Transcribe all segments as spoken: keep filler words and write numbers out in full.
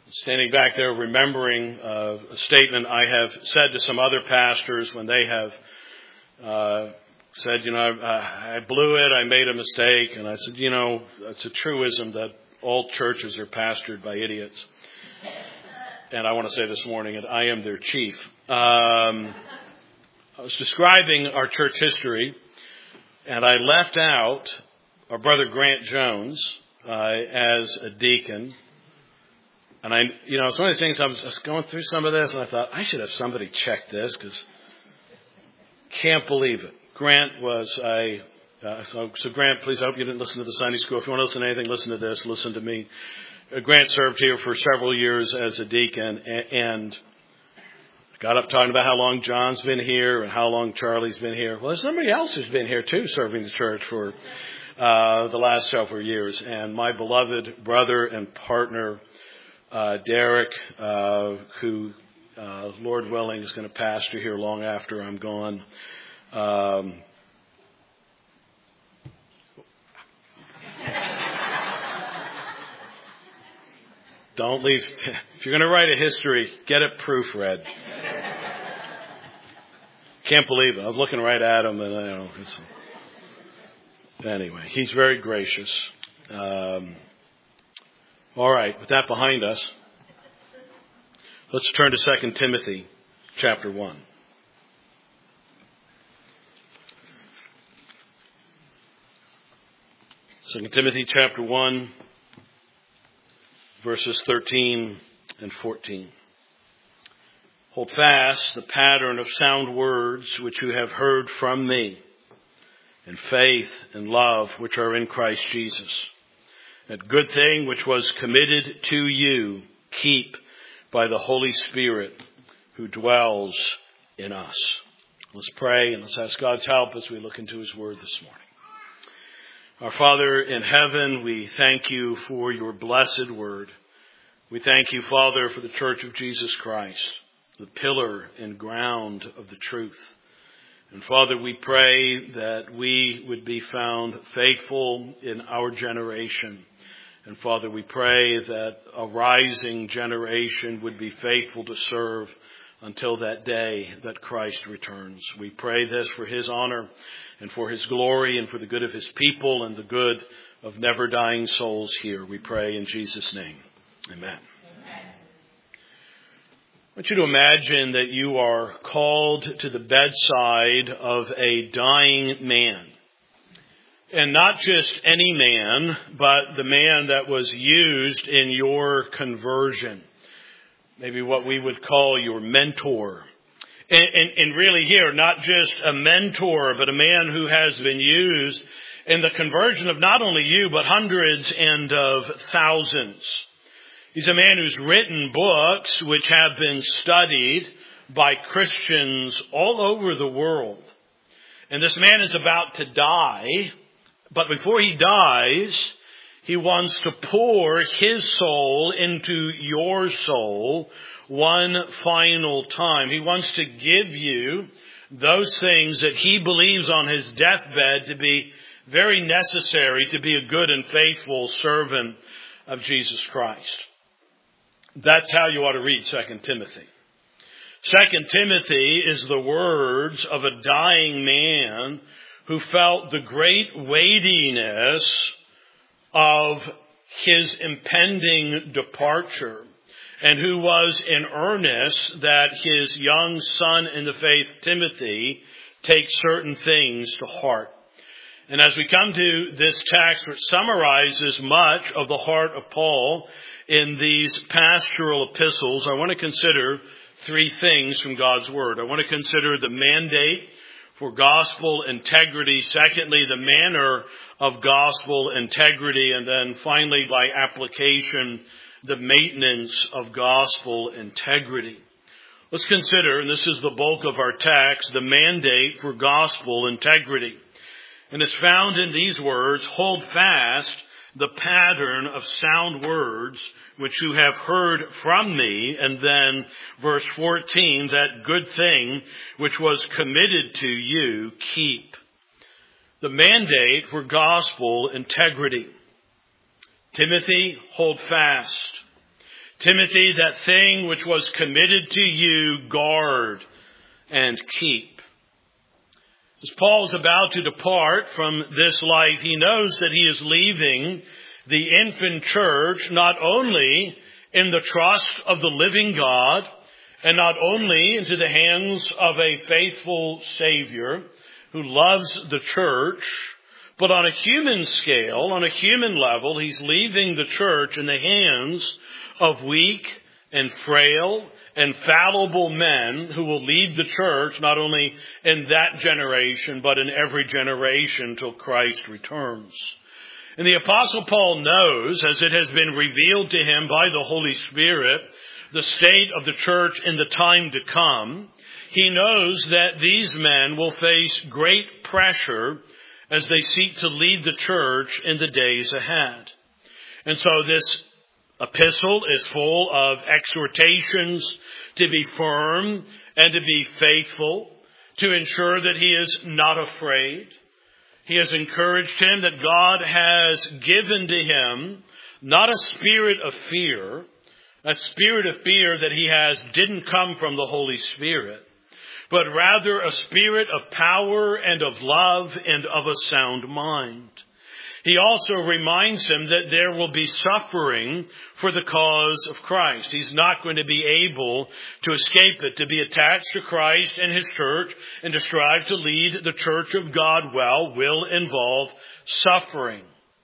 Standing back there remembering uh, a statement I have said to some other pastors when they have uh, said, you know, I, I blew it, I made a mistake. And I said, you know, it's a truism that all churches are pastored by idiots. And I want to say this morning that I am their chief. Um, I was describing our church history, and I left out our brother Grant Jones uh, as a deacon. And I, you know, it's one of those things, I was just going through some of this, and I thought, I should have somebody check this, because can't believe it. Grant was a, uh, so, so Grant, please, I hope you didn't listen to the Sunday school. If you want to listen to anything, listen to this, listen to me. Uh, Grant served here for several years as a deacon, and, and got up talking about how long John's been here and how long Charlie's been here. Well, there's somebody else who's been here, too, serving the church for uh, the last several years. And my beloved brother and partner, Uh, Derek, uh, who, uh, Lord willing, is going to pastor here long after I'm gone. Um, don't leave. If you're going to write a history, get it proofread. Can't believe it. I was looking right at him, and I don't know. It's, anyway, he's very gracious. Um, All right, with that behind us, let's turn to Second Timothy chapter one. Second Timothy chapter one, verses thirteen and fourteen. Hold fast the pattern of sound words which you have heard from me, in faith and love which are in Christ Jesus. That good thing which was committed to you, keep by the Holy Spirit who dwells in us. Let's pray and let's ask God's help as we look into His Word this morning. Our Father in heaven, we thank you for your blessed Word. We thank you, Father, for the Church of Jesus Christ, the pillar and ground of the truth. And Father, we pray that we would be found faithful in our generation. And Father, we pray that a rising generation would be faithful to serve until that day that Christ returns. We pray this for His honor and for His glory and for the good of His people and the good of never dying souls here. We pray in Jesus' name. Amen. I want you to imagine that you are called to the bedside of a dying man. And not just any man, but the man that was used in your conversion. Maybe what we would call your mentor. And, and, and really here, not just a mentor, but a man who has been used in the conversion of not only you, but hundreds and of thousands. He's a man who's written books which have been studied by Christians all over the world. And this man is about to die, but before he dies, he wants to pour his soul into your soul one final time. He wants to give you those things that he believes on his deathbed to be very necessary to be a good and faithful servant of Jesus Christ. That's how you ought to read Second Timothy. Second Timothy is the words of a dying man who felt the great weightiness of his impending departure and who was in earnest that his young son in the faith, Timothy, take certain things to heart. And as we come to this text, which summarizes much of the heart of Paul in these pastoral epistles, I want to consider three things from God's Word. I want to consider the mandate for gospel integrity. Secondly, the manner of gospel integrity. And then finally, by application, the maintenance of gospel integrity. Let's consider, and this is the bulk of our text, the mandate for gospel integrity. And it's found in these words, hold fast the pattern of sound words which you have heard from me. And then verse fourteen, that good thing which was committed to you, keep. The mandate for gospel integrity. Timothy, hold fast. Timothy, that thing which was committed to you, guard and keep. As Paul is about to depart from this life, he knows that he is leaving the infant church not only in the trust of the living God and not only into the hands of a faithful Savior who loves the church, but on a human scale, on a human level, he's leaving the church in the hands of weak and frail and fallible men who will lead the church not only in that generation, but in every generation till Christ returns. And the Apostle Paul knows, as it has been revealed to him by the Holy Spirit, the state of the church in the time to come. He knows that these men will face great pressure as they seek to lead the church in the days ahead. And so this epistle is full of exhortations to be firm and to be faithful, to ensure that he is not afraid. He has encouraged him that God has given to him not a spirit of fear. That spirit of fear that he has didn't come from the Holy Spirit, but rather a spirit of power and of love and of a sound mind. He also reminds him that there will be suffering for the cause of Christ. He's not going to be able to escape it. To be attached to Christ and his church and to strive to lead the church of God well will involve suffering.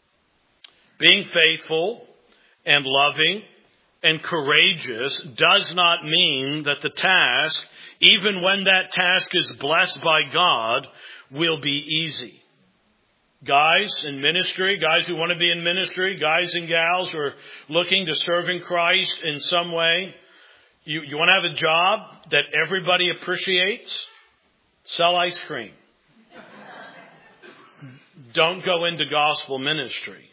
Being faithful and loving and courageous does not mean that the task, even when that task is blessed by God, will be easy. Guys in ministry, guys who want to be in ministry, guys and gals who are looking to serving Christ in some way, you, you want to have a job that everybody appreciates? Sell ice cream. Don't go into gospel ministry.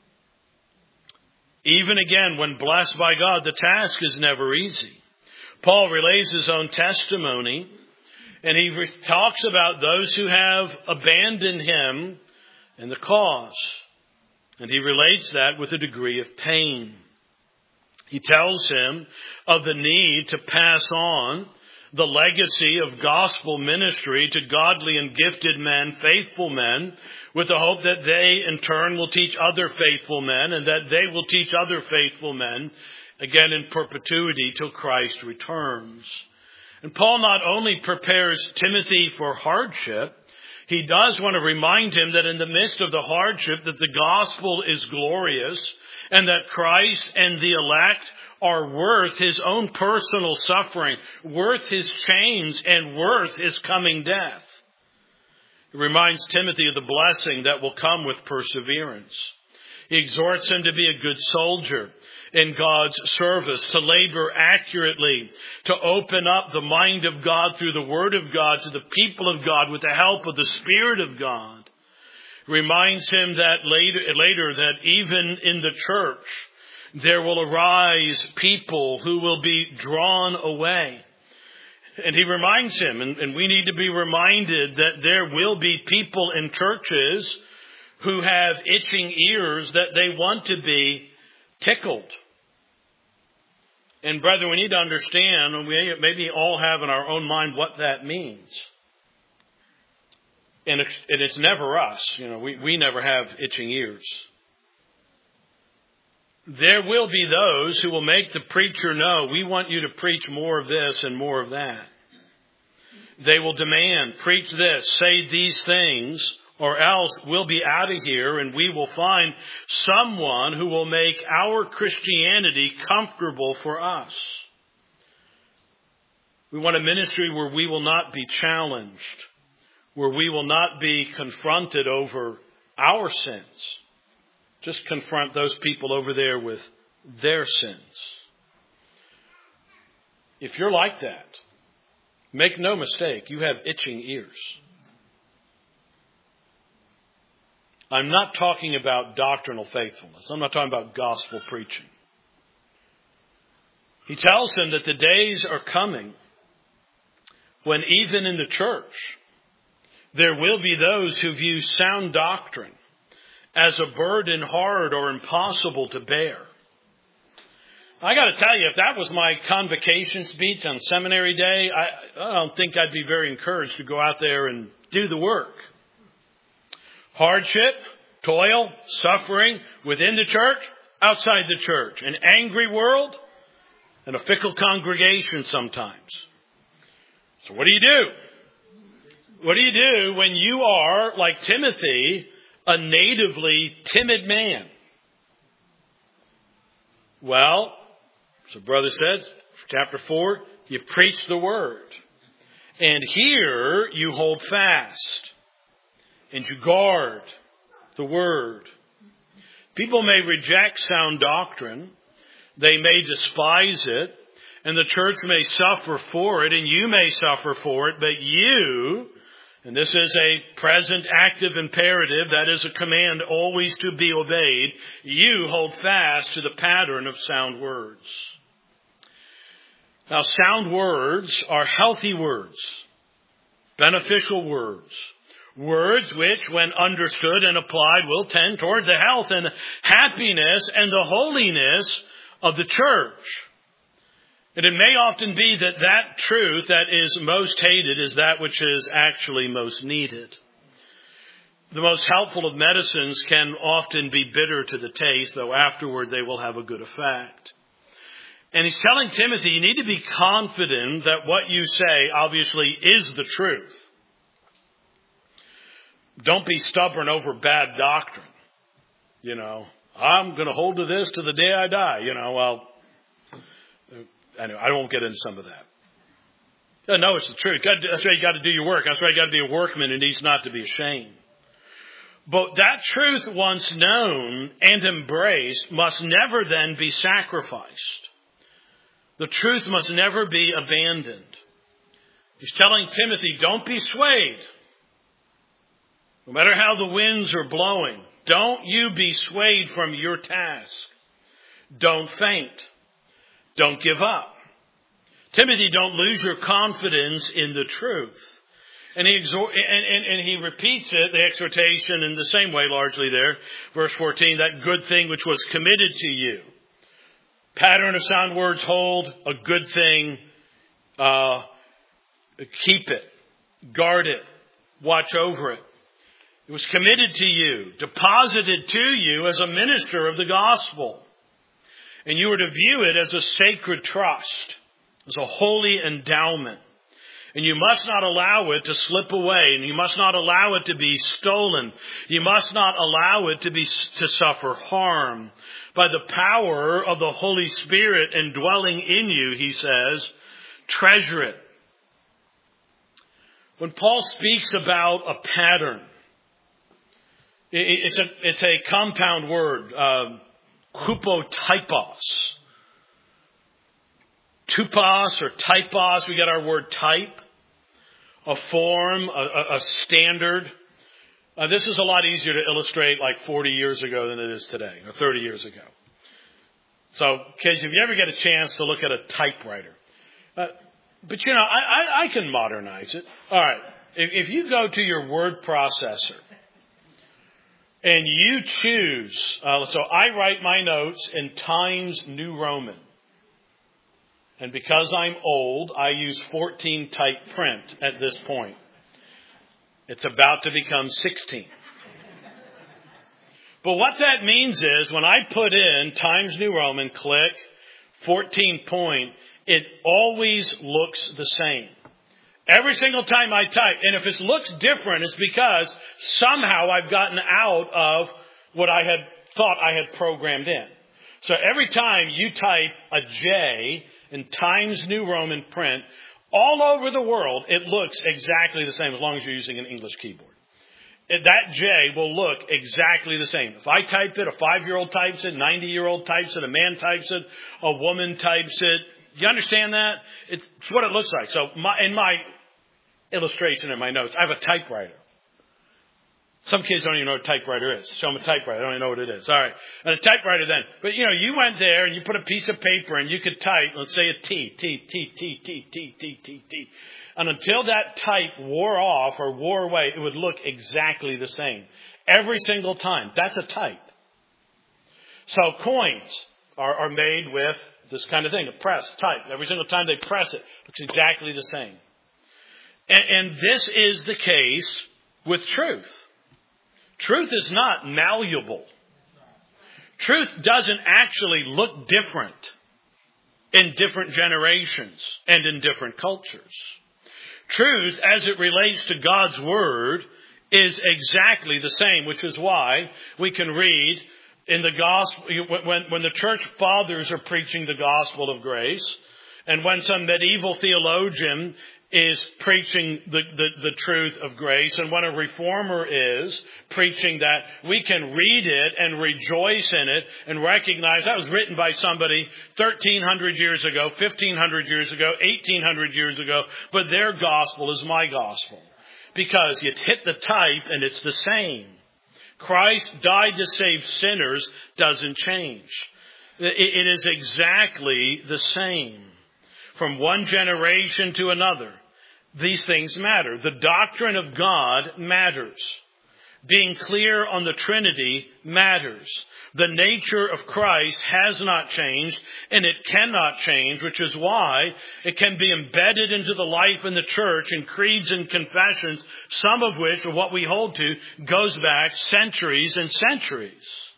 Even again, when blessed by God, the task is never easy. Paul relays his own testimony, and he re- talks about those who have abandoned him and the cause. And he relates that with a degree of pain. He tells him of the need to pass on the legacy of gospel ministry to godly and gifted men, faithful men, with the hope that they in turn will teach other faithful men and that they will teach other faithful men, again in perpetuity till Christ returns. And Paul not only prepares Timothy for hardship, he does want to remind him that in the midst of the hardship that the gospel is glorious and that Christ and the elect are worth his own personal suffering, worth his chains, and worth his coming death. He reminds Timothy of the blessing that will come with perseverance. He exhorts him to be a good soldier in God's service, to labor accurately, to open up the mind of God through the Word of God to the people of God with the help of the Spirit of God. Reminds him that later, later that even in the church, there will arise people who will be drawn away. And he reminds him, and, and we need to be reminded that there will be people in churches who have itching ears that they want to be tickled. And brethren, we need to understand, and we maybe all have in our own mind what that means. And it's, and it's never us. You know, we, we never have itching ears. There will be those who will make the preacher know, we want you to preach more of this and more of that. They will demand, preach this, say these things, or else we'll be out of here and we will find someone who will make our Christianity comfortable for us. We want a ministry where we will not be challenged, where we will not be confronted over our sins. Just confront those people over there with their sins. If you're like that, make no mistake, you have itching ears. I'm not talking about doctrinal faithfulness. I'm not talking about gospel preaching. He tells them that the days are coming when even in the church, there will be those who view sound doctrine as a burden hard or impossible to bear. I got to tell you, if that was my convocation speech on seminary day, I, I don't think I'd be very encouraged to go out there and do the work. Hardship, toil, suffering within the church, outside the church, an angry world, and a fickle congregation sometimes. So what do you do? What do you do when you are, like Timothy, a natively timid man? Well, so brother says, chapter four, you preach the word. And here you hold fast and you guard the word. People may reject sound doctrine. They may despise it. And the church may suffer for it. And you may suffer for it. But you, and this is a present active imperative, that is a command always to be obeyed, you hold fast to the pattern of sound words. Now, sound words are healthy words, beneficial words, words which, when understood and applied, will tend toward the health and happiness and the holiness of the church. And it may often be that that truth that is most hated is that which is actually most needed. The most helpful of medicines can often be bitter to the taste, though afterward they will have a good effect. And he's telling Timothy, you need to be confident that what you say obviously is the truth. Don't be stubborn over bad doctrine. You know, I'm going to hold to this to the day I die. You know, well, anyway, I won't get into some of that. No, it's the truth. That's why you got to do your work. That's why you got to be a workman who needs not to be ashamed. But that truth, once known and embraced, must never then be sacrificed. The truth must never be abandoned. He's telling Timothy, don't be swayed. No matter how the winds are blowing, don't you be swayed from your task. Don't faint. Don't give up. Timothy, don't lose your confidence in the truth. And he exhort, and, and, and he repeats it, the exhortation, in the same way largely there. Verse fourteen, that good thing which was committed to you. Pattern of sound words, hold a good thing, uh, keep it, guard it, watch over it. It was committed to you, deposited to you as a minister of the gospel. And you were to view it as a sacred trust, as a holy endowment. And you must not allow it to slip away, and you must not allow it to be stolen. You must not allow it to be to suffer harm. By the power of the Holy Spirit indwelling in you, he says, treasure it. When Paul speaks about a pattern, it's a it's a compound word, uh, hupotypos. Tupos or typos, we got our word type. A form, a, a standard. Uh, this is a lot easier to illustrate like forty years ago than it is today, or thirty years ago. So, kids, if you ever get a chance to look at a typewriter. Uh, but, you know, I, I, I can modernize it. All right. If, if you go to your word processor and you choose, uh, so I write my notes in Times New Roman. And because I'm old, I use fourteen type print at this point. It's about to become sixteen. But what that means is when I put in Times New Roman, click, fourteen point, it always looks the same. Every single time I type. And if it looks different, it's because somehow I've gotten out of what I had thought I had programmed in. So every time you type a J in Times New Roman print, all over the world, it looks exactly the same as long as you're using an English keyboard. That J will look exactly the same. If I type it, a five-year-old types it, a ninety-year-old types it, a man types it, a woman types it. You understand that? It's what it looks like. So my, in my illustration in my notes, I have a typewriter. Some kids don't even know what a typewriter is. Show them a typewriter. They don't even know what it is. All right. And a typewriter then. But, you know, you went there and you put a piece of paper and you could type, let's say a T, T, T, T, T, T, T, T, T. And until that type wore off or wore away, it would look exactly the same. Every single time. That's a type. So coins are, are made with this kind of thing, a press, type. Every single time they press it, it looks exactly the same. And, and this is the case with truth. Truth is not malleable. Truth doesn't actually look different in different generations and in different cultures. Truth, as it relates to God's Word, is exactly the same, which is why we can read in the gospel, when, when the church fathers are preaching the gospel of grace, and when some medieval theologian is preaching the, the, the truth of grace, and when a reformer is preaching that, we can read it and rejoice in it and recognize that was written by somebody thirteen hundred years ago, fifteen hundred years ago, eighteen hundred years ago, but their gospel is my gospel. Because you hit the type and it's the same. Christ died to save sinners doesn't change. It is exactly the same. From one generation to another, these things matter. The doctrine of God matters. Being clear on the Trinity matters. The nature of Christ has not changed, and it cannot change, which is why it can be embedded into the life in the church in creeds and confessions, some of which, or what we hold to, goes back centuries and centuries.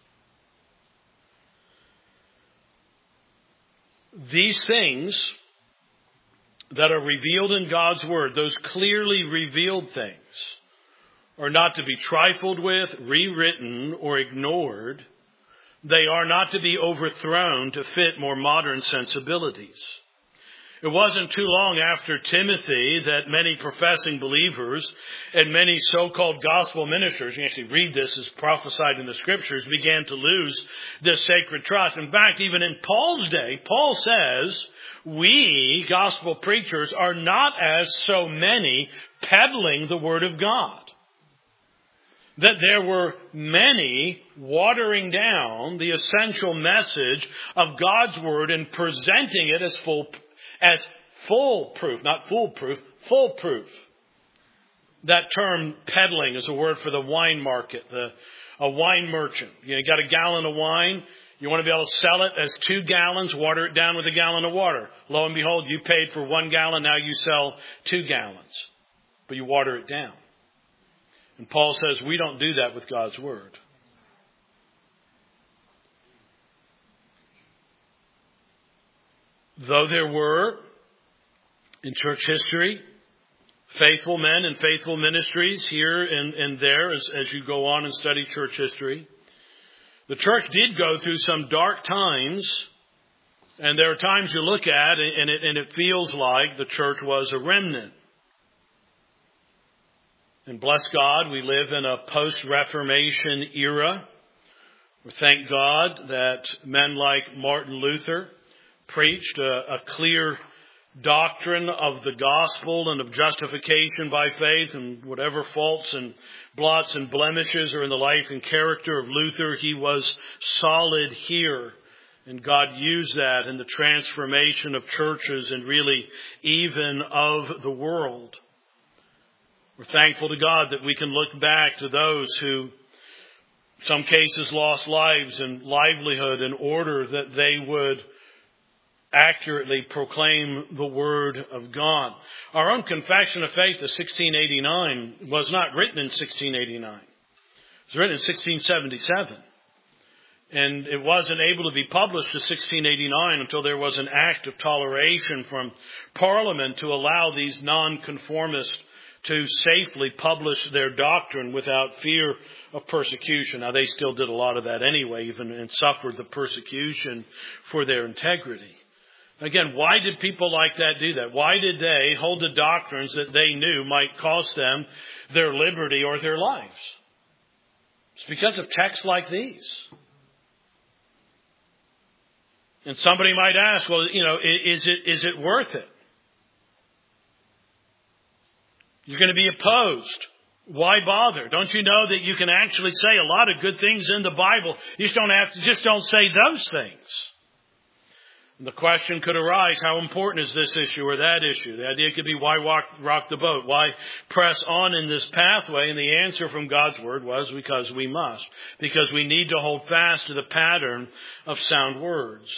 These things that are revealed in God's Word, those clearly revealed things, are not to be trifled with, rewritten, or ignored. They are not to be overthrown to fit more modern sensibilities. It wasn't too long after Timothy that many professing believers and many so-called gospel ministers, you actually read this as prophesied in the Scriptures, began to lose this sacred trust. In fact, even in Paul's day, Paul says, we, gospel preachers, are not as so many peddling the Word of God. That there were many watering down the essential message of God's Word and presenting it as full, as full proof, not foolproof, full proof. That term peddling is a word for the wine market, the, a wine merchant. You know, you got a gallon of wine, you want to be able to sell it as two gallons, water it down with a gallon of water. Lo and behold, you paid for one gallon, now you sell two gallons. But you water it down. And Paul says we don't do that with God's Word. Though there were, in church history, faithful men and faithful ministries here and, and there as, as you go on and study church history, the church did go through some dark times, and there are times you look at and it, and it feels like the church was a remnant. And bless God, we live in a post-Reformation era. We thank God that men like Martin Luther preached a, a clear doctrine of the gospel and of justification by faith, and whatever faults and blots and blemishes are in the life and character of Luther, he was solid here. And God used that in the transformation of churches and really even of the world. We're thankful to God that we can look back to those who, in some cases, lost lives and livelihood in order that they would accurately proclaim the Word of God. Our own Confession of Faith of sixteen eighty-nine was not written in sixteen eighty-nine. It was written in sixteen seventy-seven. And it wasn't able to be published in sixteen eighty-nine until there was an act of toleration from Parliament to allow these nonconformists to safely publish their doctrine without fear of persecution. Now, they still did a lot of that anyway, even, and suffered the persecution for their integrity. Again, why did people like that do that? Why did they hold the doctrines that they knew might cost them their liberty or their lives? It's because of texts like these. And somebody might ask, well, you know, is it is it worth it? You're going to be opposed. Why bother? Don't you know that you can actually say a lot of good things in the Bible? You just don't have to, just don't say those things. And the question could arise, how important is this issue or that issue? The idea could be, why walk, rock the boat? Why press on in this pathway? And the answer from God's Word was because we must. Because we need to hold fast to the pattern of sound words.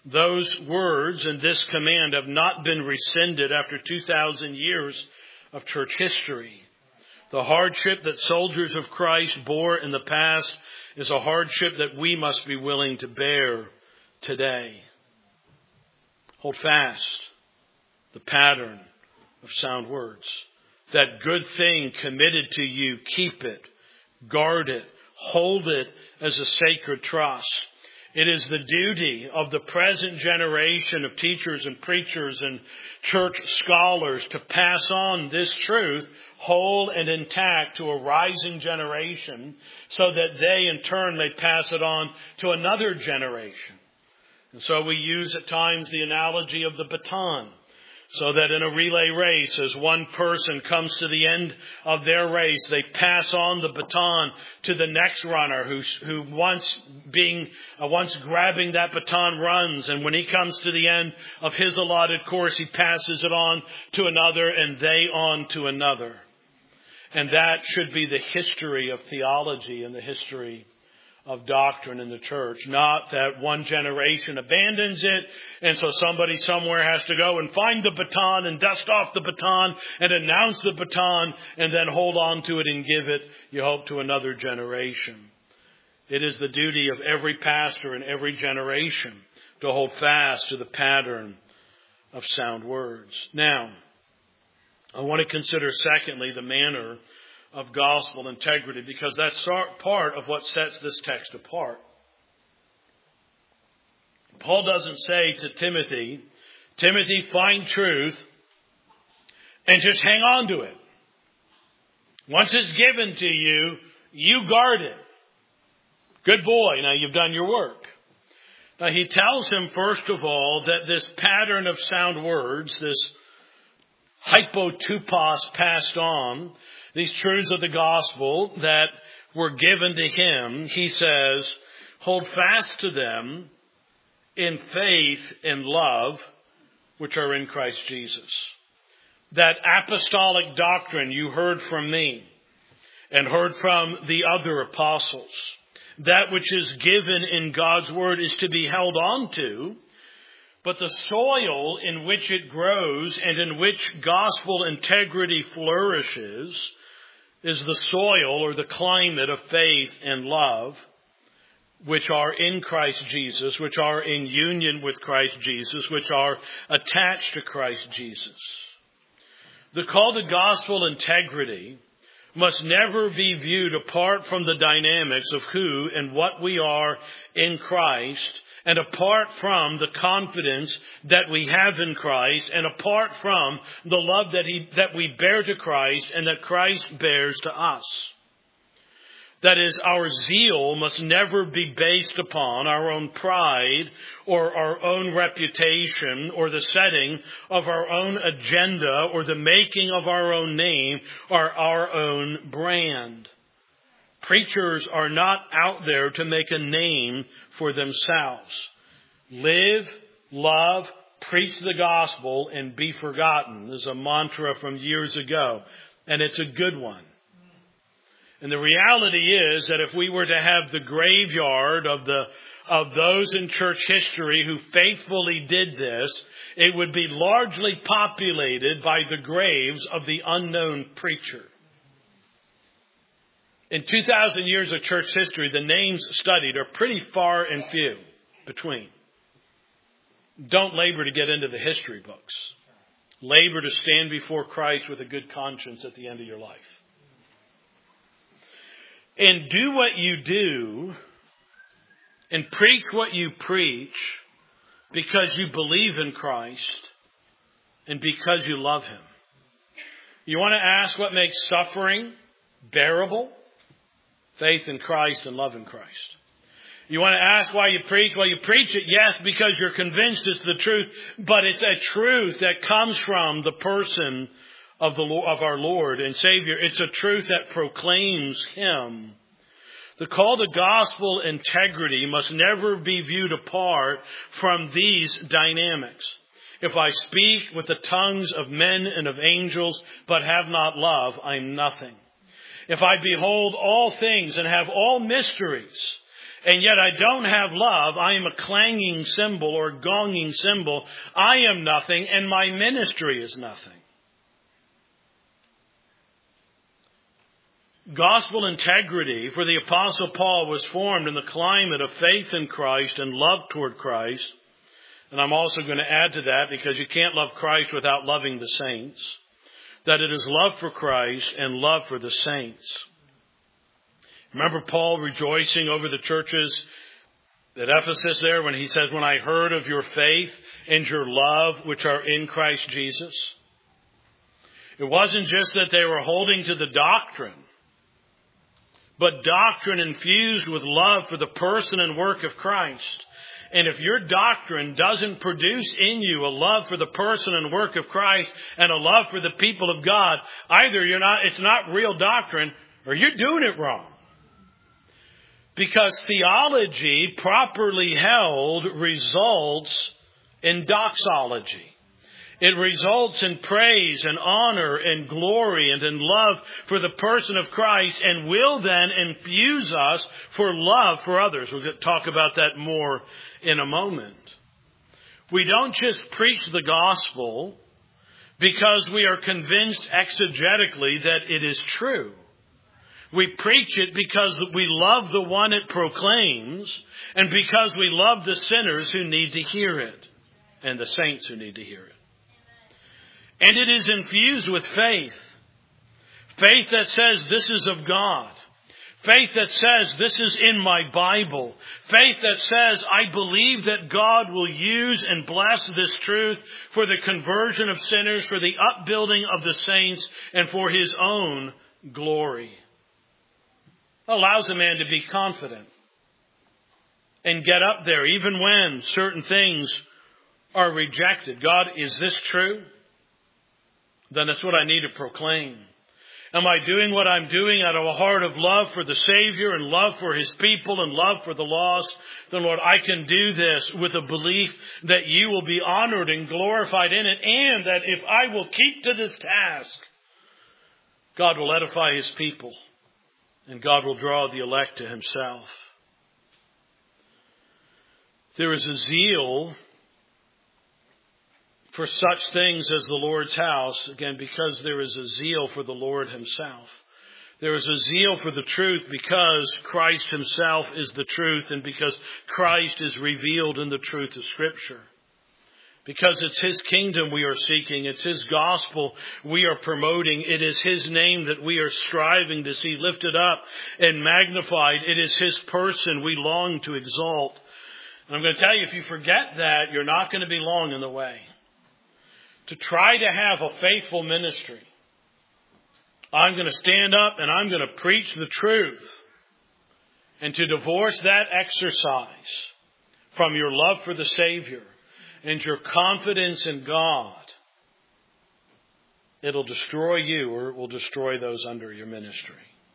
Those words and this command have not been rescinded after two thousand years of church history. The hardship that soldiers of Christ bore in the past is a hardship that we must be willing to bear today. Hold fast the pattern of sound words. That good thing committed to you, keep it, guard it, hold it as a sacred trust. It is the duty of the present generation of teachers and preachers and church scholars to pass on this truth whole and intact to a rising generation so that they in turn may pass it on to another generation. And so we use at times the analogy of the baton, so that in a relay race, as one person comes to the end of their race, they pass on the baton to the next runner who, who once being, uh, once grabbing that baton runs. And when he comes to the end of his allotted course, he passes it on to another and they on to another. And that should be the history of theology and the history of doctrine in the church. Not that one generation abandons it and so somebody somewhere has to go and find the baton and dust off the baton and announce the baton and then hold on to it and give it, you hope, to another generation. It is the duty of every pastor in every generation to hold fast to the pattern of sound words. Now, I want to consider secondly the manner of gospel integrity, because that's part of what sets this text apart. Paul doesn't say to Timothy, Timothy, find truth and just hang on to it. Once it's given to you, you guard it. Good boy, now you've done your work. Now he tells him, first of all, that this pattern of sound words, this hypotupos passed on, these truths of the gospel that were given to him, he says, hold fast to them in faith and love, which are in Christ Jesus. That apostolic doctrine you heard from me and heard from the other apostles, that which is given in God's word is to be held on to, but the soil in which it grows and in which gospel integrity flourishes is the soil or the climate of faith and love, which are in Christ Jesus, which are in union with Christ Jesus, which are attached to Christ Jesus. The call to gospel integrity must never be viewed apart from the dynamics of who and what we are in Christ, and apart from the confidence that we have in Christ, and apart from the love that he, that we bear to Christ and that Christ bears to us. That is, our zeal must never be based upon our own pride or our own reputation or the setting of our own agenda or the making of our own name or our own brand. Preachers are not out there to make a name for themselves. Live, love, preach the gospel, and be forgotten is a mantra from years ago, and it's a good one. And the reality is that if we were to have the graveyard of the of those in church history who faithfully did this, it would be largely populated by the graves of the unknown preacher. In two thousand years of church history, the names studied are pretty far and few between. Don't labor to get into the history books. Labor to stand before Christ with a good conscience at the end of your life. And do what you do and preach what you preach because you believe in Christ and because you love Him. You want to ask what makes suffering bearable? Faith in Christ and love in Christ. You want to ask why you preach? Well, you preach it, yes, because you're convinced it's the truth, but it's a truth that comes from the person of the of our Lord and Savior. It's a truth that proclaims Him. The call to gospel integrity must never be viewed apart from these dynamics. If I speak with the tongues of men and of angels, but have not love, I'm nothing. If I behold all things and have all mysteries and yet I don't have love, I am a clanging cymbal or gonging cymbal. I am nothing, and my ministry is nothing. Gospel integrity for the Apostle Paul was formed in the climate of faith in Christ and love toward Christ. And I'm also going to add to that, because you can't love Christ without loving the saints, that it is love for Christ and love for the saints. Remember Paul rejoicing over the churches at Ephesus there when he says, when I heard of your faith and your love which are in Christ Jesus. It wasn't just that they were holding to the doctrine, but doctrine infused with love for the person and work of Christ. And if your doctrine doesn't produce in you a love for the person and work of Christ and a love for the people of God, either you're not, it's not real doctrine, or you're doing it wrong. Because theology properly held results in doxology. It results in praise and honor and glory and in love for the person of Christ, and will then infuse us for love for others. We'll talk about that more in a moment. We don't just preach the gospel because we are convinced exegetically that it is true. We preach it because we love the one it proclaims, and because we love the sinners who need to hear it, and the saints who need to hear it. And it is infused with faith. Faith that says this is of God. Faith that says this is in my Bible. Faith that says I believe that God will use and bless this truth for the conversion of sinners, for the upbuilding of the saints, and for his own glory. It allows a man to be confident and get up there even when certain things are rejected. God, is this true? Then that's what I need to proclaim. Am I doing what I'm doing out of a heart of love for the Savior and love for his people and love for the lost? Then, Lord, I can do this with a belief that you will be honored and glorified in it, and that if I will keep to this task, God will edify his people and God will draw the elect to himself. There is a zeal for such things as the Lord's house, again, because there is a zeal for the Lord himself. There is a zeal for the truth because Christ himself is the truth, and because Christ is revealed in the truth of Scripture. Because it's his kingdom we are seeking. It's his gospel we are promoting. It is his name that we are striving to see lifted up and magnified. It is his person we long to exalt. And I'm going to tell you, if you forget that, you're not going to be long in the way. To try to have a faithful ministry, I'm going to stand up and I'm going to preach the truth. And to divorce that exercise from your love for the Savior and your confidence in God, it'll destroy you, or it will destroy those under your ministry.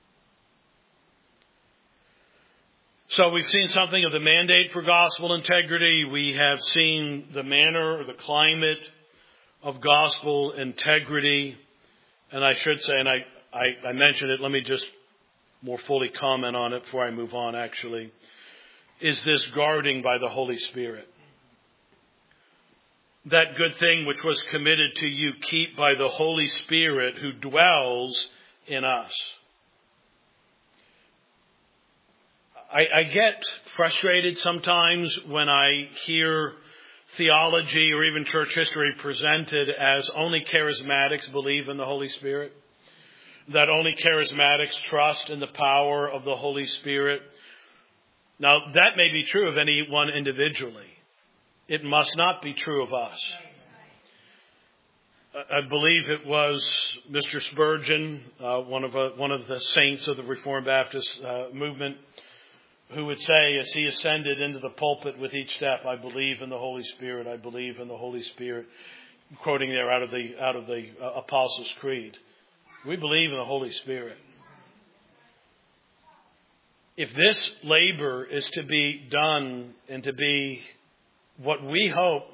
So we've seen something of the mandate for gospel integrity. We have seen the manner or the climate of gospel integrity. And I should say, and I, I, I mentioned it, let me just more fully comment on it before I move on actually, is this guarding by the Holy Spirit. That good thing which was committed to you, keep by the Holy Spirit who dwells in us. I, I get frustrated sometimes when I hear theology or even church history presented as only charismatics believe in the Holy Spirit, that only charismatics trust in the power of the Holy Spirit. Now, that may be true of anyone individually. It must not be true of us. I believe it was Mister Spurgeon, uh, one of a, one of the saints of the Reformed Baptist uh, movement, who would say, as he ascended into the pulpit with each step, I believe in the Holy Spirit, I believe in the Holy Spirit, quoting there out of the out of the uh, Apostles' Creed. We believe in the Holy Spirit. If this labor is to be done and to be what we hope,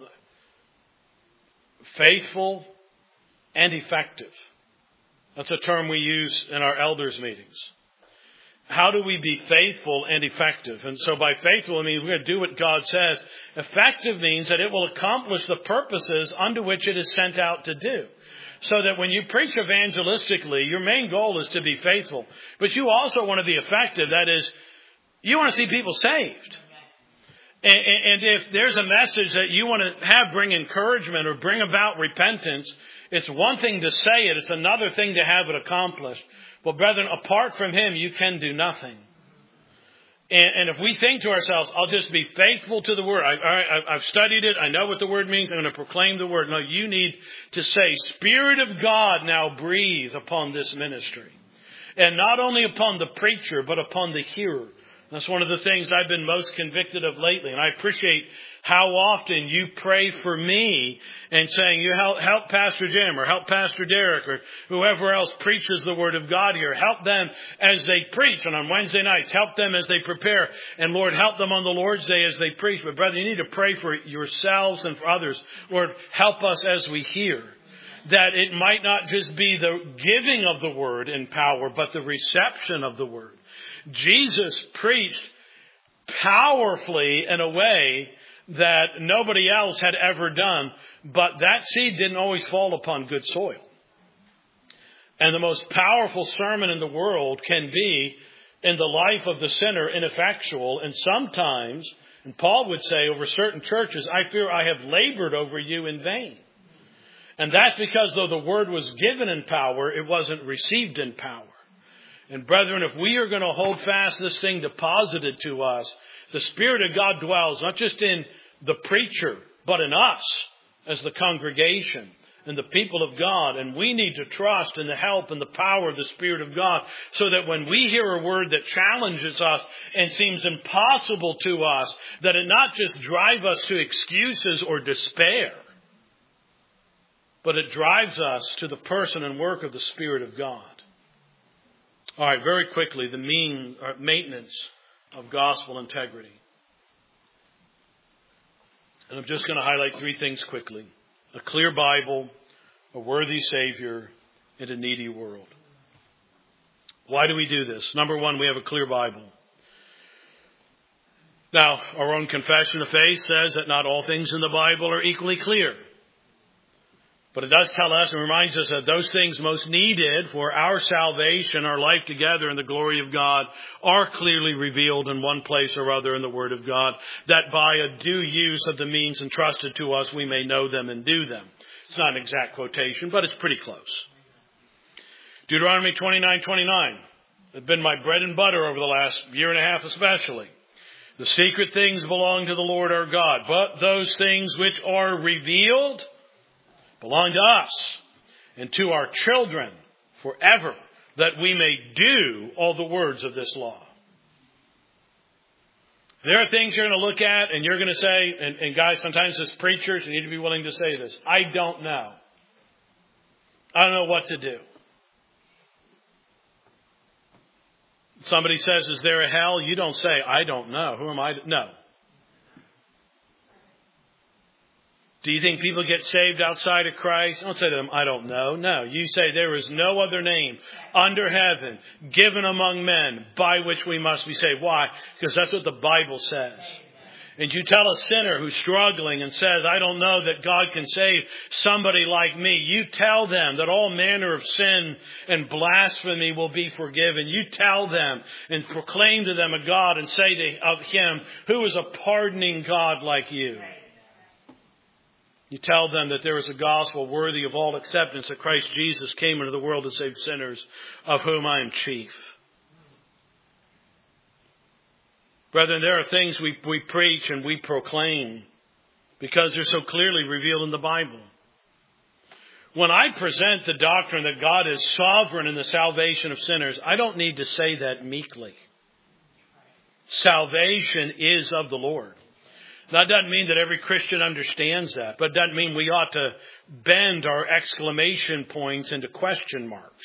faithful and effective, that's a term we use in our elders' meetings. how do we be faithful and effective? And so by faithful, I mean we're going to do what God says. Effective means that it will accomplish the purposes unto which it is sent out to do. So that when you preach evangelistically, your main goal is to be faithful. But you also want to be effective. That is, you want to see people saved. And, and if there's a message that you want to have bring encouragement or bring about repentance, it's one thing to say it. It's another thing to have it accomplished. Well, brethren, apart from Him, you can do nothing. And, and if we think to ourselves, I'll just be faithful to the Word. I, I, I've studied it. I know what the Word means. I'm going to proclaim the Word. No, you need to say, Spirit of God, now breathe upon this ministry. And not only upon the preacher, but upon the hearer. That's one of the things I've been most convicted of lately. And I appreciate how often you pray for me and saying, you help, help Pastor Jim or help Pastor Derek or whoever else preaches the Word of God here. Help them as they preach. And on Wednesday nights, help them as they prepare. And Lord, help them on the Lord's Day as they preach. But brother, you need to pray for yourselves and for others. Lord, help us as we hear. That it might not just be the giving of the Word in power, but the reception of the Word. Jesus preached powerfully in a way that nobody else had ever done, but that seed didn't always fall upon good soil. And the most powerful sermon in the world can be in the life of the sinner ineffectual, and sometimes, and Paul would say over certain churches, I fear I have labored over you in vain. And that's because though the word was given in power, it wasn't received in power. And brethren, if we are going to hold fast this thing deposited to us, the Spirit of God dwells not just in the preacher, but in us as the congregation and the people of God. And we need to trust in the help and the power of the Spirit of God so that when we hear a word that challenges us and seems impossible to us, that it not just drive us to excuses or despair, but it drives us to the person and work of the Spirit of God. All right, very quickly, the mean uh, maintenance of gospel integrity. And I'm just going to highlight three things quickly. A clear Bible, a worthy Savior, and a needy world. Why do we do this? Number one, we have a clear Bible. Now, our own confession of faith says that not all things in the Bible are equally clear. But it does tell us and reminds us that those things most needed for our salvation, our life together in the glory of God, are clearly revealed in one place or other in the Word of God, that by a due use of the means entrusted to us, we may know them and do them. It's not an exact quotation, but it's pretty close. Deuteronomy twenty-nine twenty-nine has been my bread and butter over the last year and a half especially. The secret things belong to the Lord our God, but those things which are revealed belong to us and to our children forever, that we may do all the words of this law. There are things you're going to look at and you're going to say, and, and guys, sometimes as preachers, you need to be willing to say this, I don't know. I don't know what to do. Somebody says, is there a hell? You don't say, I don't know. Who am I to? No. Do you think people get saved outside of Christ? Don't say to them, I don't know. No, you say there is no other name under heaven given among men by which we must be saved. Why? Because that's what the Bible says. And you tell a sinner who's struggling and says, I don't know that God can save somebody like me. You tell them that all manner of sin and blasphemy will be forgiven. You tell them and proclaim to them a God and say to, of Him, who is a pardoning God like you. You tell them that there is a gospel worthy of all acceptance, that Christ Jesus came into the world to save sinners, of whom I am chief. Brethren, there are things we, we preach and we proclaim because they're so clearly revealed in the Bible. When I present the doctrine that God is sovereign in the salvation of sinners, I don't need to say that meekly. Salvation is of the Lord. That doesn't mean that every Christian understands that, but it doesn't mean we ought to bend our exclamation points into question marks.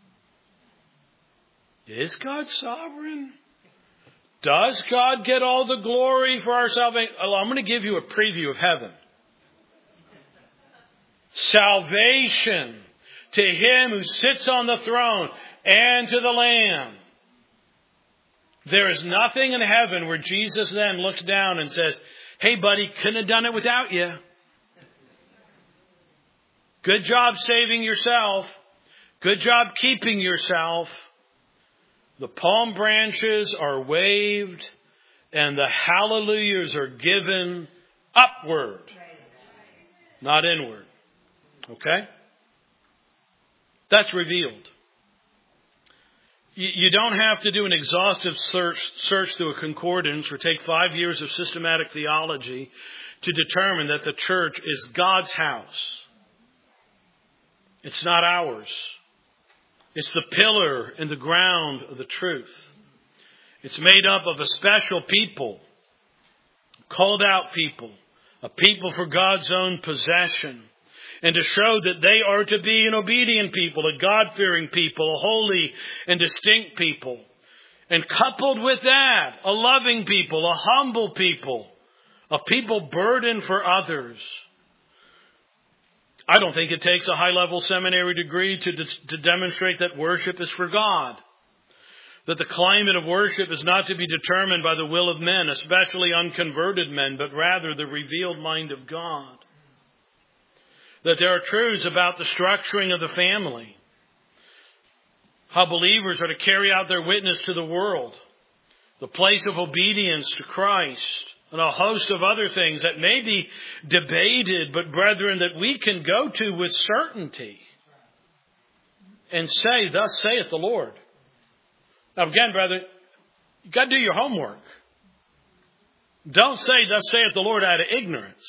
Is God sovereign? Does God get all the glory for our salvation? I'm going to give you a preview of heaven. Salvation to Him who sits on the throne and to the Lamb. There is nothing in heaven where Jesus then looks down and says, hey, buddy, couldn't have done it without you. Good job saving yourself. Good job keeping yourself. The palm branches are waved and the hallelujahs are given upward, not inward. Okay? That's revealed. You don't have to do an exhaustive search, search through a concordance or take five years of systematic theology to determine that the church is God's house. It's not ours. It's the pillar and the ground of the truth. It's made up of a special people, called out people, a people for God's own possession, and to show that they are to be an obedient people, a God-fearing people, a holy and distinct people. And coupled with that, a loving people, a humble people, a people burdened for others. I don't think it takes a high-level seminary degree to, to demonstrate that worship is for God. That the climate of worship is not to be determined by the will of men, especially unconverted men, but rather the revealed mind of God. That there are truths about the structuring of the family. How believers are to carry out their witness to the world. The place of obedience to Christ. And a host of other things that may be debated, but brethren, that we can go to with certainty. And say, thus saith the Lord. Now again, brethren, you've got to do your homework. Don't say, thus saith the Lord, out of ignorance.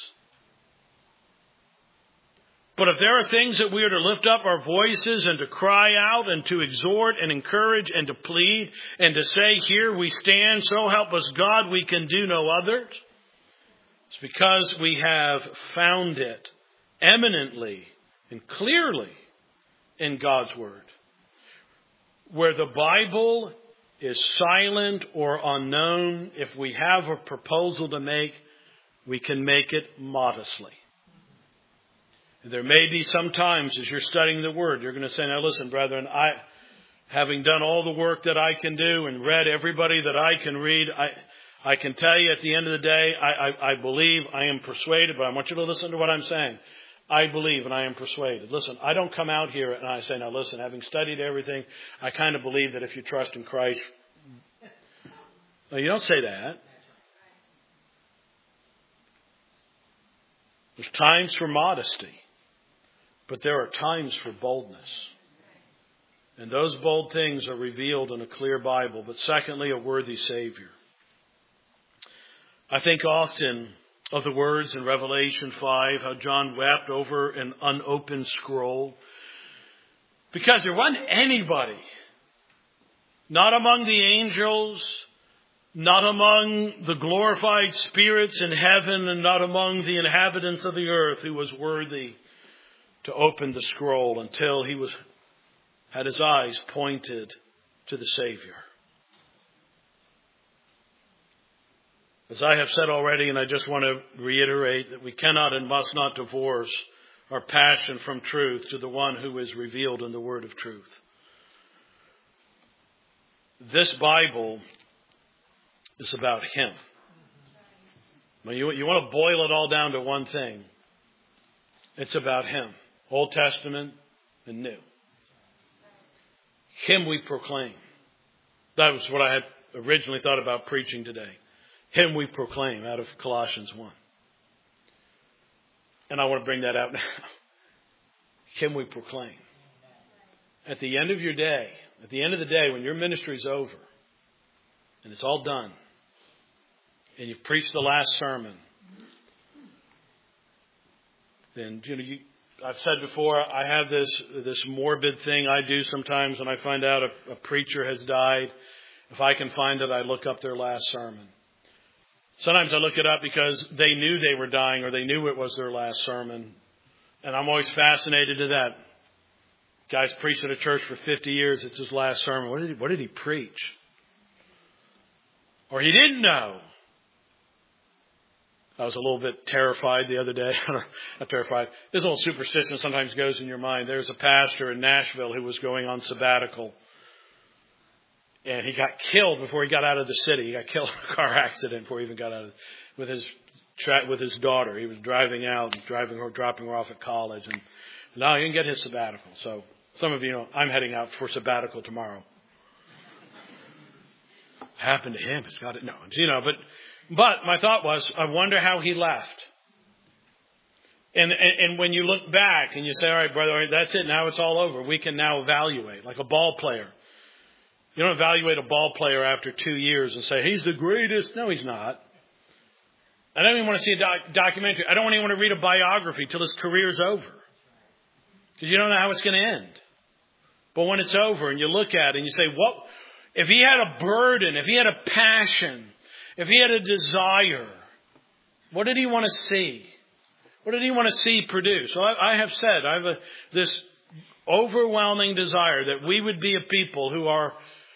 But if there are things that we are to lift up our voices and to cry out and to exhort and encourage and to plead and to say, here we stand, so help us God, we can do no other. It's because we have found it eminently and clearly in God's Word. Where the Bible is silent or unknown, if we have a proposal to make, we can make it modestly. There may be some times as you're studying the Word, you're going to say, now listen, brethren, I, having done all the work that I can do and read everybody that I can read, I, I can tell you at the end of the day, I, I, I believe, I am persuaded, but I want you to listen to what I'm saying. I believe and I am persuaded. Listen, I don't come out here and I say, now listen, having studied everything, I kind of believe that if you trust in Christ. No, you don't say that. There's times for modesty. But there are times for boldness. And those bold things are revealed in a clear Bible. But secondly, a worthy Savior. I think often of the words in Revelation five, how John wept over an unopened scroll. Because there wasn't anybody, not among the angels, not among the glorified spirits in heaven, and not among the inhabitants of the earth, who was worthy to open the scroll until he was had his eyes pointed to the Savior. As I have said already, and I just want to reiterate, that we cannot and must not divorce our passion from truth to the one who is revealed in the word of truth. This Bible is about Him. Now, you, you want to boil it all down to one thing. It's about Him. Old Testament and New. Him we proclaim. That was what I had originally thought about preaching today. Him we proclaim, out of Colossians one. And I want to bring that out now. Him we proclaim. At the end of your day, at the end of the day, when your ministry's over, and it's all done, and you've preached the last sermon, then, you know, you, I've said before, I have this this morbid thing I do sometimes when I find out a, a preacher has died. If I can find it, I look up their last sermon. Sometimes I look it up because they knew they were dying or they knew it was their last sermon. And I'm always fascinated to that. Guy's preached at a church for fifty years. It's his last sermon. What did he, what did he preach? Or he didn't know. I was a little bit terrified the other day. Not terrified. This little superstition sometimes goes in your mind. There's a pastor in Nashville who was going on sabbatical. And he got killed before he got out of the city. He got killed in a car accident before he even got out of with his tra- with his daughter. He was driving out, driving her, dropping her off at college, and now he didn't get his sabbatical. So some of you know I'm heading out for sabbatical tomorrow. Happened to him. It's got it. No, you know, but but my thought was, I wonder how he left. And, and and when you look back and you say, all right, brother, all right, that's it. Now it's all over. We can now evaluate like a ball player. You don't evaluate a ball player after two years and say, he's the greatest. No, he's not. I don't even want to see a doc- documentary. I don't even want to read a biography till his career's over. Because you don't know how it's going to end. But when it's over and you look at it and you say, what, if he had a burden, if he had a passion, if he had a desire, what did he want to see? What did he want to see produced? Well, I, I have said, I have a, this overwhelming desire that we would be a people who are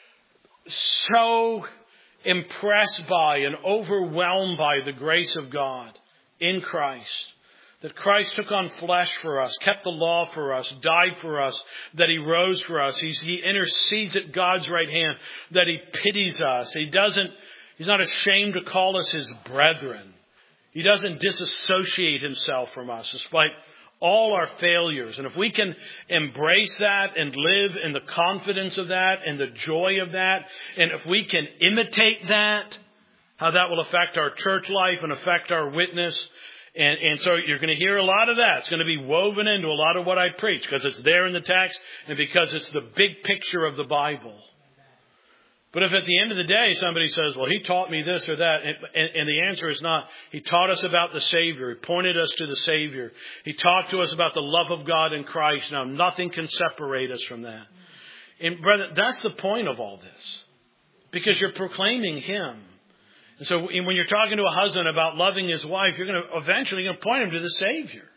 so impressed by and overwhelmed by the grace of God in Christ. That Christ took on flesh for us, kept the law for us, died for us, that he rose for us. He's, he intercedes at God's right hand, that he pities us. He doesn't, he's not ashamed to call us his brethren. He doesn't disassociate himself from us despite all our failures. And if we can embrace that and live in the confidence of that and the joy of that, and if we can imitate that, how that will affect our church life and affect our witness. And, and so you're going to hear a lot of that. It's going to be woven into a lot of what I preach because it's there in the text and because it's the big picture of the Bible. But if at the end of the day somebody says, well, he taught me this or that, and, and, and the answer is not, he taught us about the Savior. He pointed us to the Savior. He talked to us about the love of God in Christ. Now, nothing can separate us from that. And brother, that's the point of all this. Because you're proclaiming him. And so when you're talking to a husband about loving his wife, you're going to eventually going to point him to the Savior.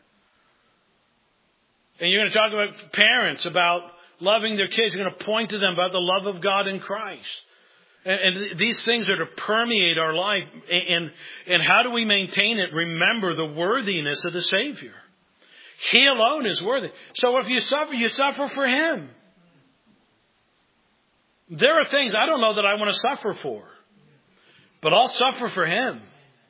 And you're going to talk about parents about loving their kids. You're going to point to them about the love of God in Christ. And, and these things are to permeate our life. And, and how do we maintain it? Remember the worthiness of the Savior. He alone is worthy. So if you suffer, you suffer for him. There are things I don't know that I want to suffer for. But I'll suffer for him.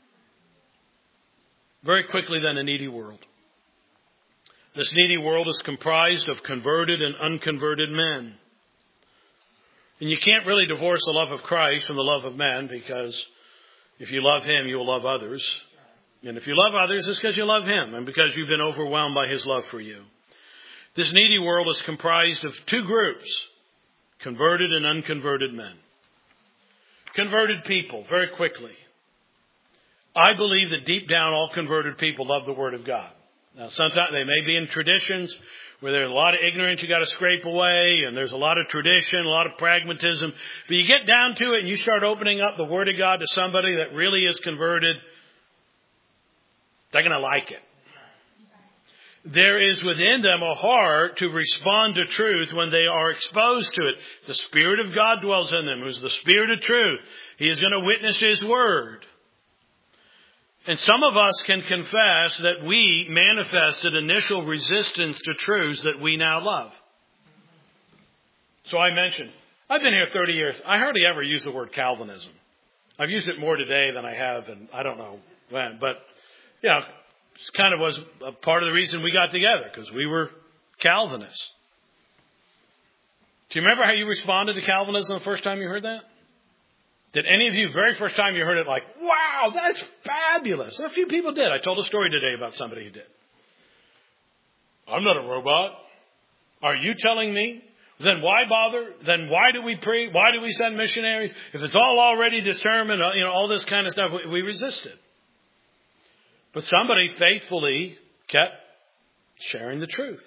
Very quickly then, a needy world. This needy world is comprised of converted and unconverted men. And you can't really divorce the love of Christ from the love of men, because if you love him, you will love others. And if you love others, it's because you love him and because you've been overwhelmed by his love for you. This needy world is comprised of two groups, converted and unconverted men. Converted people, very quickly. I believe that deep down all converted people love the Word of God. Now, sometimes they may be in traditions where there's a lot of ignorance you got to scrape away, and there's a lot of tradition, a lot of pragmatism. But you get down to it and you start opening up the Word of God to somebody that really is converted, they're going to like it. There is within them a heart to respond to truth when they are exposed to it. The Spirit of God dwells in them, who's the Spirit of truth. He is going to witness his word. And some of us can confess that we manifested initial resistance to truths that we now love. So I mentioned, I've been here thirty years. I hardly ever use the word Calvinism. I've used it more today than I have, and I don't know when. But, you know, it kind of was a part of the reason we got together, because we were Calvinists. Do you remember how you responded to Calvinism the first time you heard that? Did any of you, very first time you heard it, like, wow, that's fabulous? A few people did. I told a story today about somebody who did. I'm not a robot. Are you telling me? Then why bother? Then why do we pray? Why do we send missionaries? If it's all already determined, you know, all this kind of stuff, we resisted. But somebody faithfully kept sharing the truth.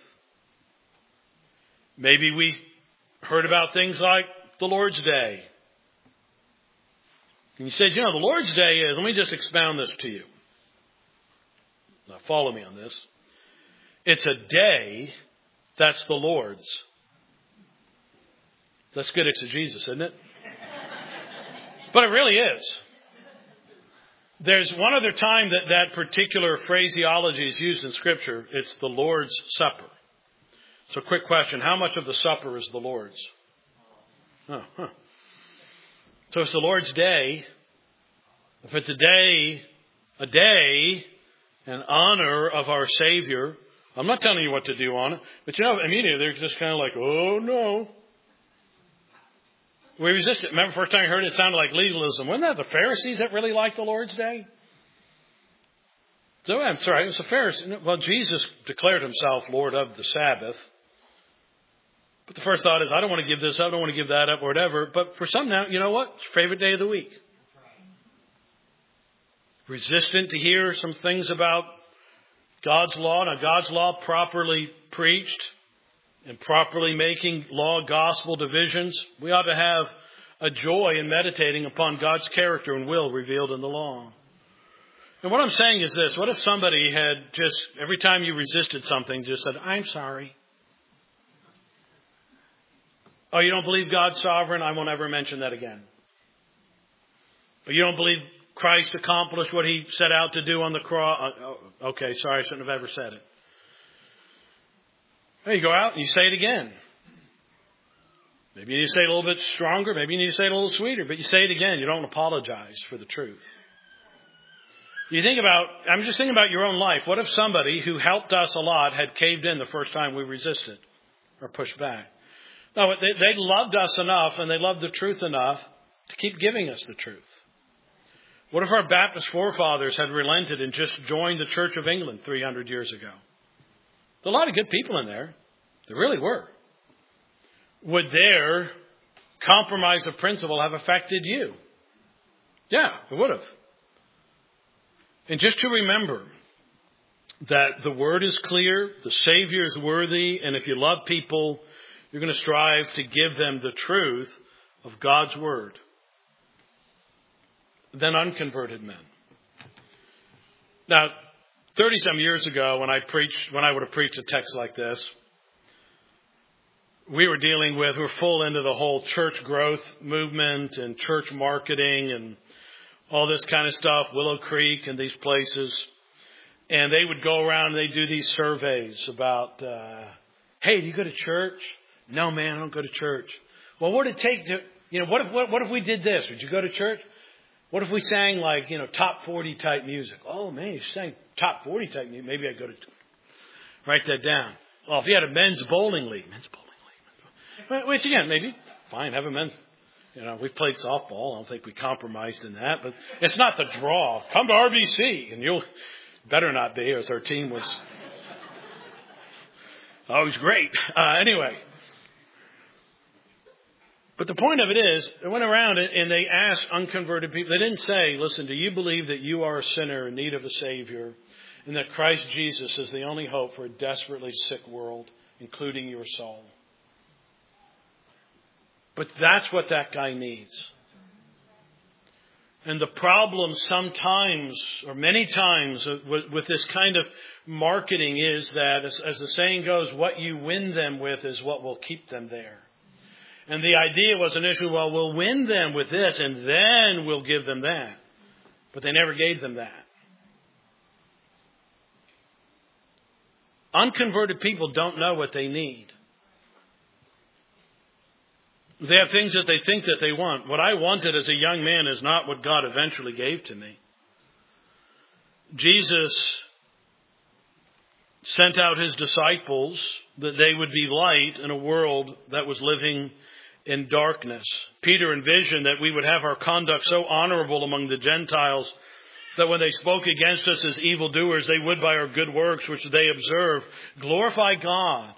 Maybe we heard about things like the Lord's Day. And you said, you know, the Lord's Day is, let me just expound this to you. Now follow me on this. It's a day that's the Lord's. That's good exegesis, isn't it? But it really is. There's one other time that that particular phraseology is used in Scripture. It's the Lord's Supper. So quick question. How much of the supper is the Lord's? Oh, huh. So it's the Lord's day. If it's a day, a day in honor of our Savior, I'm not telling you what to do on it, but you know, immediately they're just kind of like, oh no. We resist it. Remember the first time I heard it, it sounded like legalism. Wasn't that the Pharisees that really liked the Lord's day? So I'm sorry, it was the Pharisees. Well, Jesus declared himself Lord of the Sabbath. But the first thought is, I don't want to give this up, I don't want to give that up, or whatever. But for some now, you know what? It's your favorite day of the week. Resistant to hear some things about God's law. Now, God's law properly preached and properly making law gospel divisions. We ought to have a joy in meditating upon God's character and will revealed in the law. And what I'm saying is this. What if somebody had just, every time you resisted something, just said, I'm sorry. Oh, you don't believe God's sovereign? I won't ever mention that again. But you don't believe Christ accomplished what he set out to do on the cross? Oh, okay, sorry, I shouldn't have ever said it. Well, you go out and you say it again. Maybe you need to say it a little bit stronger. Maybe you need to say it a little sweeter. But you say it again. You don't apologize for the truth. You think about, I'm just thinking about your own life. What if somebody who helped us a lot had caved in the first time we resisted or pushed back? No, they, they loved us enough and they loved the truth enough to keep giving us the truth. What if our Baptist forefathers had relented and just joined the Church of England three hundred years ago? There's a lot of good people in there. There really were. Would their compromise of principle have affected you? Yeah, it would have. And just to remember that the word is clear, the Savior is worthy, and if you love people, you're going to strive to give them the truth of God's word than unconverted men. Now, thirty-some years ago, when I preached, when I would have preached a text like this, we were dealing with, we were full into the whole church growth movement and church marketing and all this kind of stuff, Willow Creek and these places. And they would go around and they'd do these surveys about, uh, hey, do you go to church? No, man, I don't go to church. Well, what would it take to, you know, what if, what, what if we did this? Would you go to church? What if we sang like, you know, top forty type music? Oh, man, you sang top forty type music. Maybe I'd go to, write that down. Well, if you had a men's bowling league, men's bowling league. Well, which again, maybe, fine, have a men's. You know, we played softball. I don't think we compromised in that, but it's not the draw. Come to R B C, and you'll better not be, as our team was always great. Uh, anyway. But the point of it is, they went around and they asked unconverted people. They didn't say, listen, do you believe that you are a sinner in need of a Savior and that Christ Jesus is the only hope for a desperately sick world, including your soul? But that's what that guy needs. And the problem sometimes, or many times, with, with this kind of marketing is that, as, as the saying goes, what you win them with is what will keep them there. And the idea was initially, well, we'll win them with this and then we'll give them that. But they never gave them that. Unconverted people don't know what they need. They have things that they think that they want. What I wanted as a young man is not what God eventually gave to me. Jesus sent out his disciples that they would be light in a world that was living in darkness. Peter envisioned that we would have our conduct so honorable among the Gentiles that when they spoke against us as evildoers, they would by our good works, which they observe, glorify God.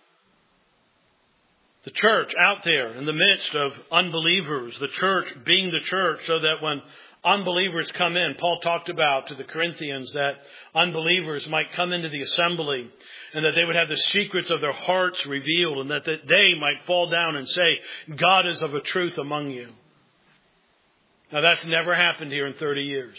The church out there in the midst of unbelievers, the church being the church, so that when unbelievers come in, Paul talked about to the Corinthians that unbelievers might come into the assembly and that they would have the secrets of their hearts revealed and that they might fall down and say, God is of a truth among you. Now that's never happened here in thirty years.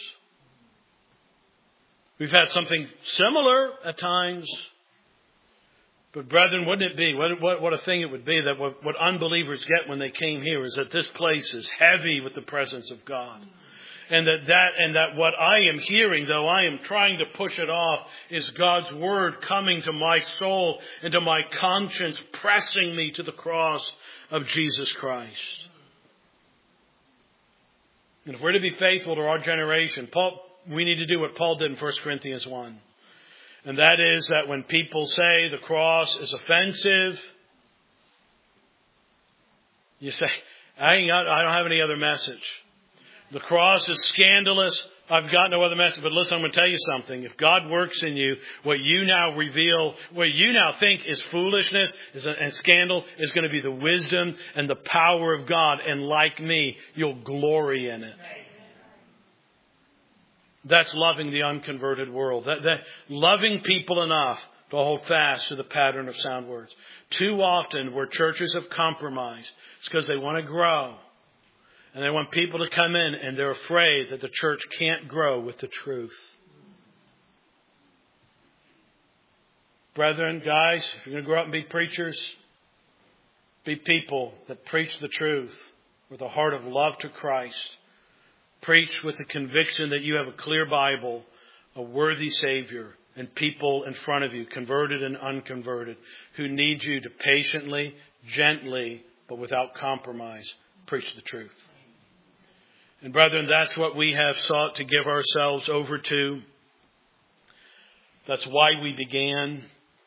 We've had something similar at times. But brethren, wouldn't it be, what, what, what a thing it would be that what, what unbelievers get when they came here is that this place is heavy with the presence of God. And that, that, and that what I am hearing, though I am trying to push it off, is God's word coming to my soul and to my conscience, pressing me to the cross of Jesus Christ. And if we're to be faithful to our generation, Paul, we need to do what Paul did in First Corinthians one. And that is that when people say the cross is offensive, you say, I ain't got, I don't have any other message. The cross is scandalous. I've got no other message. But listen, I'm going to tell you something. If God works in you, what you now reveal, what you now think is foolishness is a, and scandal is going to be the wisdom and the power of God. And like me, you'll glory in it. That's loving the unconverted world. That, that loving people enough to hold fast to the pattern of sound words. Too often where churches have compromised, it's because they want to grow. And they want people to come in and they're afraid that the church can't grow with the truth. Brethren, guys, if you're going to grow up and be preachers, be people that preach the truth with a heart of love to Christ. Preach with the conviction that you have a clear Bible, a worthy Savior, and people in front of you, converted and unconverted, who need you to patiently, gently, but without compromise, preach the truth. And brethren, that's what we have sought to give ourselves over to. That's why we began.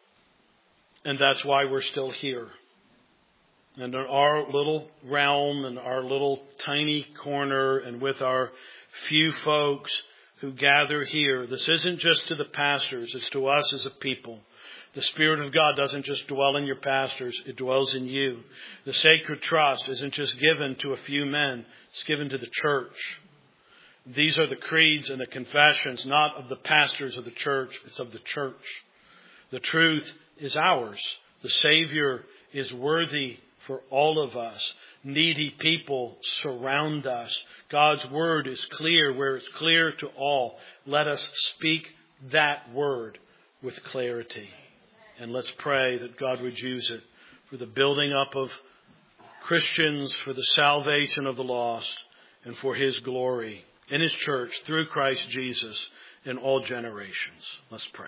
And that's why we're still here. And in our little realm and our little tiny corner and with our few folks who gather here, this isn't just to the pastors, it's to us as a people. The Spirit of God doesn't just dwell in your pastors, it dwells in you. The sacred trust isn't just given to a few men, it's given to the church. These are the creeds and the confessions, not of the pastors of the church, it's of the church. The truth is ours. The Savior is worthy for all of us. Needy people surround us. God's word is clear where it's clear to all. Let us speak that word with clarity. And let's pray that God would use it for the building up of Christians, for the salvation of the lost, and for His glory in His church through Christ Jesus in all generations. Let's pray.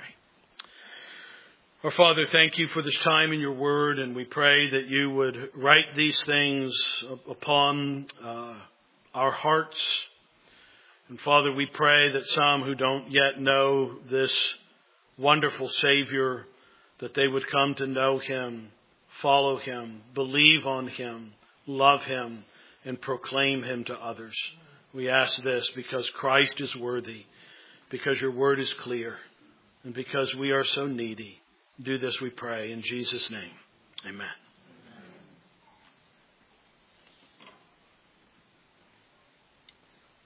Our Father, thank you for this time in your word, and we pray that you would write these things upon uh, our hearts. And Father, we pray that some who don't yet know this wonderful Savior, that they would come to know Him, follow Him, believe on Him, love Him, and proclaim Him to others. We ask this because Christ is worthy, because your word is clear, and because we are so needy. Do this, we pray, in Jesus' name. Amen.